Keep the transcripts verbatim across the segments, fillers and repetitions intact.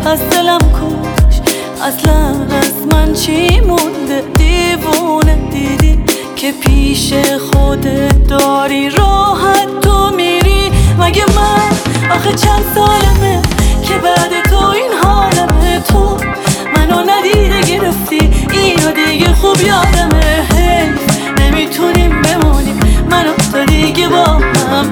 از دلم کوش، اصلا از من چی مونده؟ دیوونه دیدی که پیش خودت داری راحت تو میری. مگه من آخه چند سالمه که بعد تو این حالمه؟ تو منو ندیده گرفتی، اینو دیگه خوب یادمه. حیف نمیتونیم بمونیم من و تو دیگه با هم.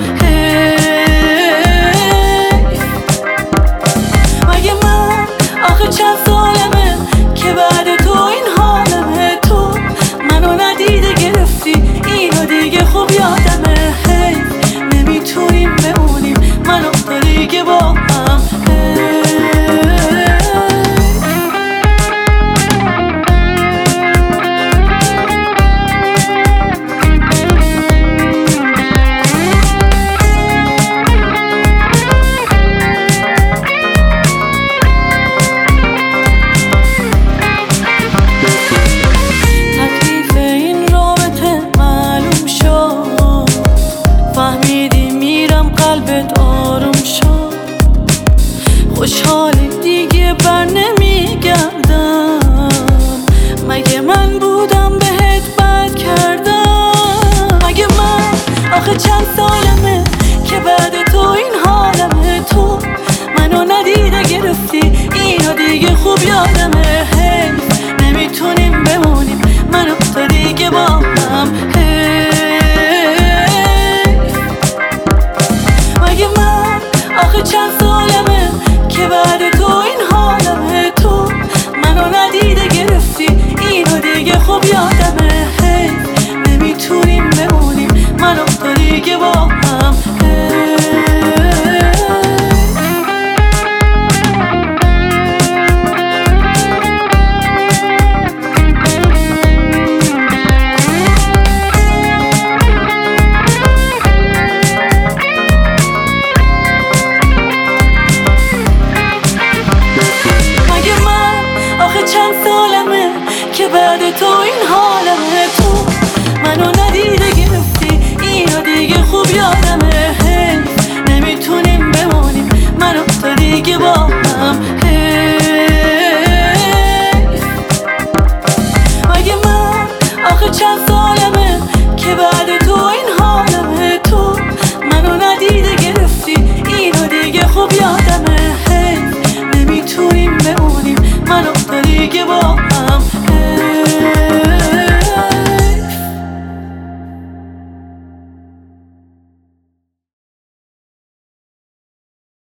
حیف مگه من آخه چند سالمه که بعد تو این حالمه؟ تو منو ندیده گرفتی، اینو دیگه خوب یادمه. حیف نمیتونیم بمونیم من و تو دیگه با هم. فهمیدی میرم قلبت آروم شد، خوشحالی دیگه بر نمیگردم. مگه من بودم بهت بد کردم؟ مگه من آخه چند سالمه که بعد تو این حالمه؟ تو منو ندیده گرفتی، اینو دیگه خوب یادمه. حیف نمیتونیم بمونیم من و تو دیگه با هم. مگه من آخه چند سالمه که بعد تو این حالمه؟ تو منو ندیده گرفتی، اینو دیگه خوب یادمه. حیف نمیتونیم بمونیم من و تو دیگه با هم. چند سالمه که بعد تو این حالمه؟ تو منو ندیده گرفتی، اینو دیگه خوب یادمه. حیف نمیتونیم بمونیم من و تو دیگه با هم. حیف مگه من آخه چند سالمه که بعد